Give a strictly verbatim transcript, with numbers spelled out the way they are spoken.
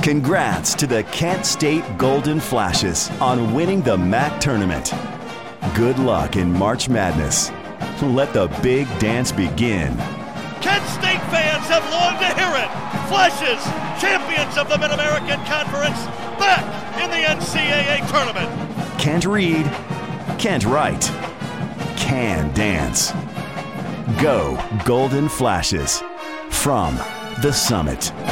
Congrats to the Kent State Golden Flashes on winning the M A C tournament. Good luck in March Madness. Let the big dance begin. Kent State fans have longed to hear it. Flashes, champions of the Mid-American Conference, back in the N C double A tournament. Can't read, can't write, can dance. Go Golden Flashes from the summit.